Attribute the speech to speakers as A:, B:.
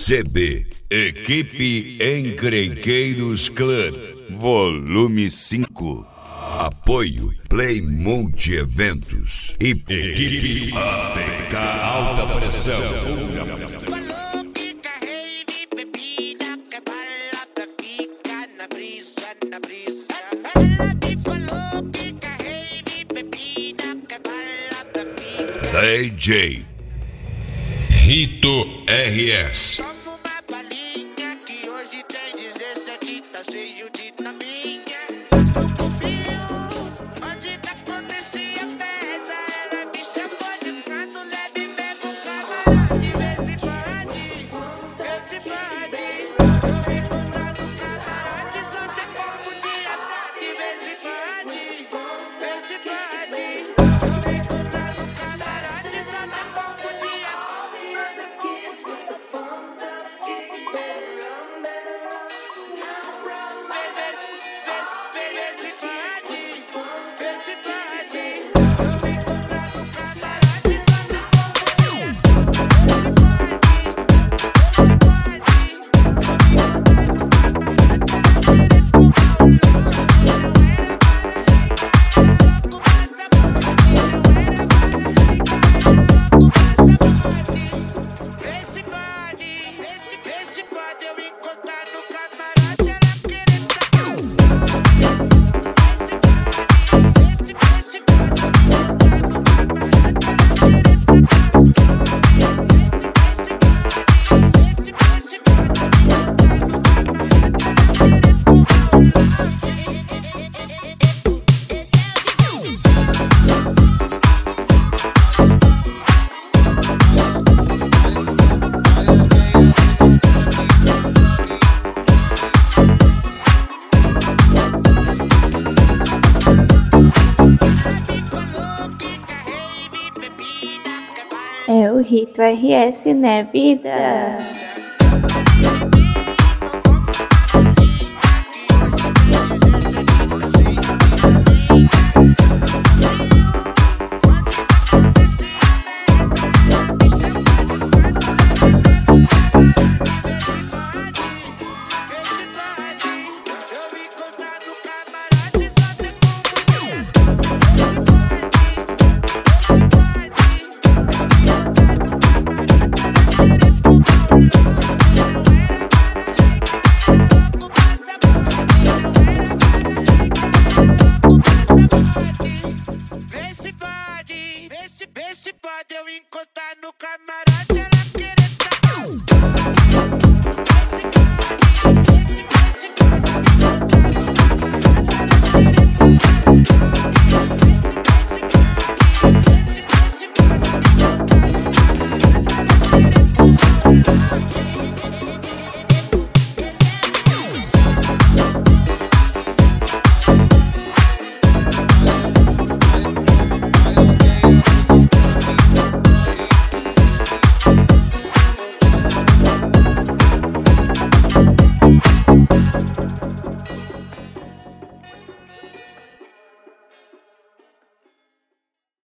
A: CD Equipe Encrenqueiros Clã Volume 5. Apoio Play Multi-Eventos e Equipe APK Alta Pressão.
B: Falou que carrei de bebida, que bala pra ficar na brisa, na brisa. Ela me falou que carrei de bebida, que bala pra ficar.
A: DJ Rito RS.
B: Toma uma balinha que hoje tem 17, tá cheio de taminha. Onde tá acontecia a festa, ela me chamou de canto, leve mesmo camarote. Vê se pode, vê se pode. Eu encontrar no camarote, só tem pouco de asfalto. Vê se pode, vê se pode. Eu encontrar no camarote, só tem pouco de asfalto. Esse pode eu encostar no camarote, ela querer
C: É o Rito RS, né, vida?